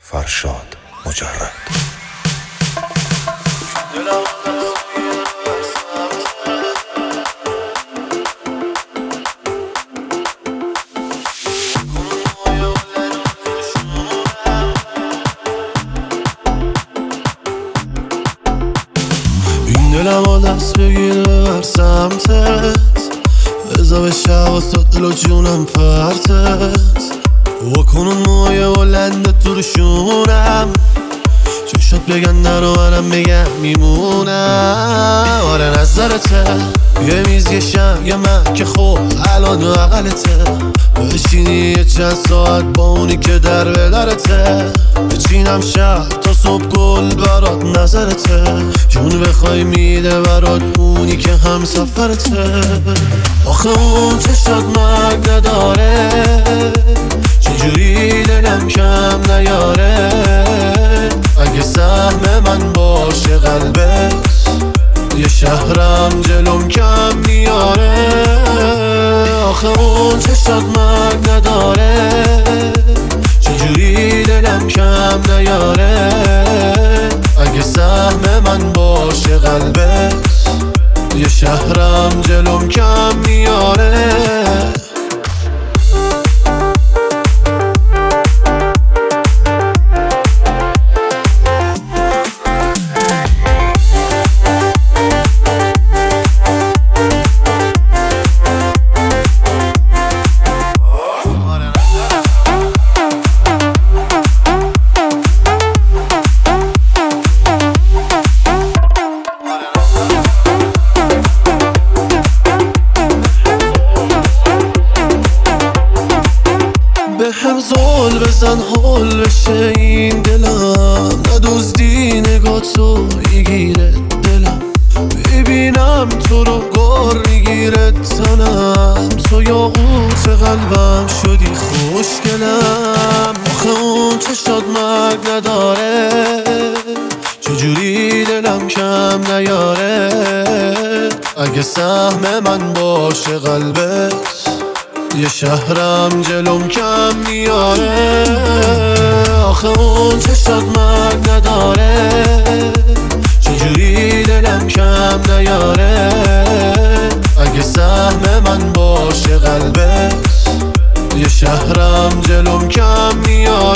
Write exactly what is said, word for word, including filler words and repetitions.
فرشاد مجرد. این دلم ها دست بگیره بر سمتت، بزا به شواسات دل و جونم پرتت. واکنون موهای بلندت تو روشونم، چشات بگن در و منم بگم میمونم. آره نظرته یه میز یه شم یه من که خب الان بغلته، بشینی یه چند ساعت با اونی که در به درته. بچینم شب تا صبح گل برات نظرته، جون بخوای میده برات اونی که هم سفرته. آخه اون چشات مرگ نداره، چجوری دلم کم نیاره. اگه سهم من باشه قلبت، یه شهرم جلوم کم میاره. آخه اون چشات مرگ نداره، چجوری دلم کم نیاره. اگه سهم من باشه قلبت، یه شهرم جلوم کم میاره. به هم زول بزن حال بشه این دلم، ندزدی نگاه تو میگیره دلم. ببینم تو رو گار میگیره تنم، تو یاقوت قلبم شدی خوشگلم. آخه اون چشات مرگ نداره، چجوری دلم کم نیاره. اگه سهم من باشه قلبت، یه شهرم جلوم کم میاره. آخه اون چشات مرگ نداره، چجوری دلم کم نیاره. اگه سهم من باشه قلبت، یه شهرم جلوم کم میاره.